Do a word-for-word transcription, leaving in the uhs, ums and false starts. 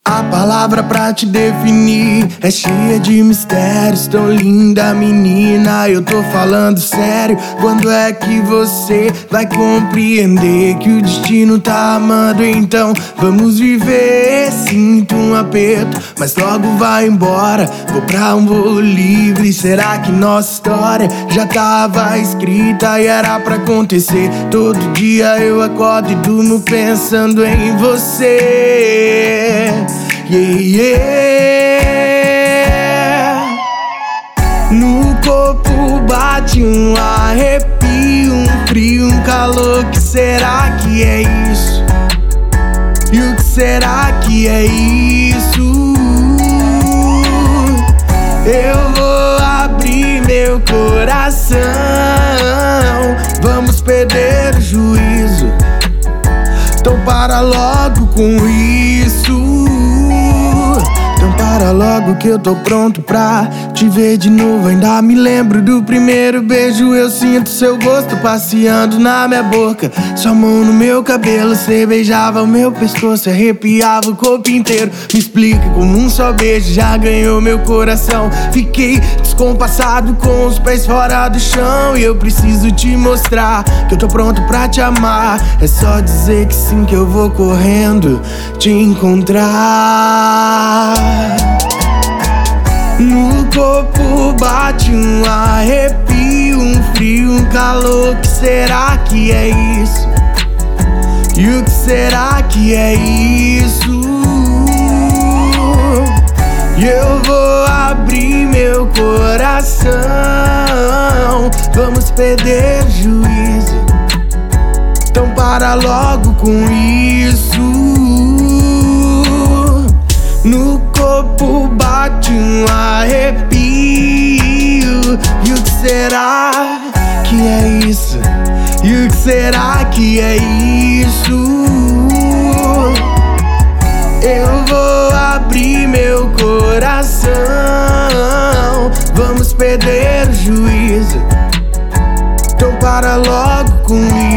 A palavra pra te definir é cheia de mistérios. Tão linda menina, eu tô falando sério. Quando é que você vai compreender que o destino tá amando? Então vamos viver. Sinto um aperto, mas logo vai embora. Vou pra um voo livre. Será que nossa história já tava escrita e era pra acontecer? Todo dia eu acordo e durmo pensando em você. Yeah, yeah. No corpo bate um arrepio, um frio, um calor. Que será que é isso? E o que será que é isso? Eu vou abrir meu coração. Vamos perder o juízo. Então para logo com isso. Então para logo que eu tô pronto pra te ver de novo. Ainda me lembro do primeiro beijo. Eu sinto seu gosto passeando na minha boca. Sua mão no meu cabelo. Você beijava o meu pescoço, arrepiava o corpo inteiro. Me explica como um só beijo já ganhou meu coração. Fiquei descompassado com os pés fora do chão. E eu preciso te mostrar que eu tô pronto pra te amar. É só dizer que sim que eu vou correndo te encontrar. No corpo bate um arrepio, um frio, um calor. Que será que é isso? E o que será que é isso? E eu vou abrir meu coração. Vamos perder juízo. Então para logo com isso. No corpo bate um arrepio. E o que será que é isso? E o que será que é isso? Eu vou abrir meu coração. Vamos perder o juízo. Então para logo com isso.